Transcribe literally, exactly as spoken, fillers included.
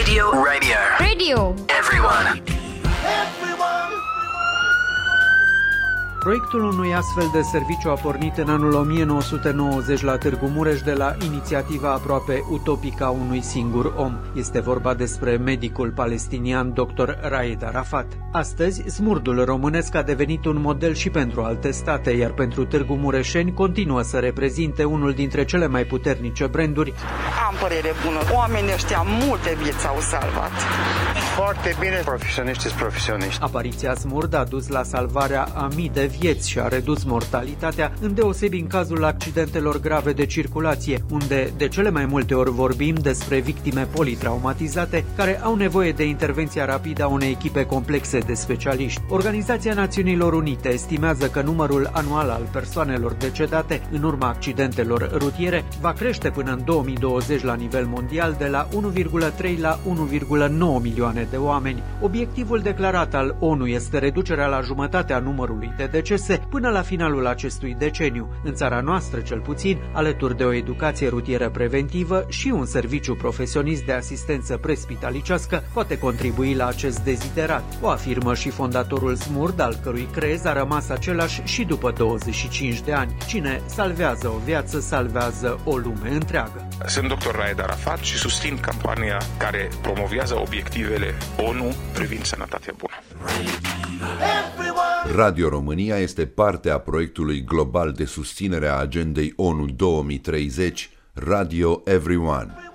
Radio. Radio. Radio. Everyone. Proiectul unui astfel de serviciu a pornit în anul o mie nouă sute nouăzeci la Târgu Mureș de la inițiativa aproape utopică a unui singur om. Este vorba despre medicul palestinian doctor Raed Arafat. Astăzi, smurdul românesc a devenit un model și pentru alte state, iar pentru Târgu Mureșeni continuă să reprezinte unul dintre cele mai puternice branduri. Am părere bună. Oamenii ăștia multe vieți au salvat. Foarte bine, profesioniști sunt profesioniști. Apariția smurd a dus la salvarea a mii de vieți și a redus mortalitatea, îndeosebi în cazul accidentelor grave de circulație, unde de cele mai multe ori vorbim despre victime politraumatizate care au nevoie de intervenția rapidă a unei echipe complexe de specialiști. Organizația Națiunilor Unite estimează că numărul anual al persoanelor decedate în urma accidentelor rutiere va crește până în două mii douăzeci la nivel mondial de la unu virgulă trei la unu virgulă nouă milioane de oameni. Obiectivul declarat al ONU este reducerea la jumătate a numărului de decese până la finalul acestui deceniu. În țara noastră, cel puțin, alături de o educație rutieră preventivă și un serviciu profesionist de asistență prespitalicească, poate contribui la acest deziderat. O afirmă și fondatorul SMURD, al cărui crez a rămas același și după douăzeci și cinci de ani. Cine salvează o viață, salvează o lume întreagă. Sunt doctor Raed Arafat și susțin campania care promovează obiectivele ONU privind sănătatea bună. Radio România este parte a proiectului global de susținere a agendei ONU două mii treizeci, Radio Everyone.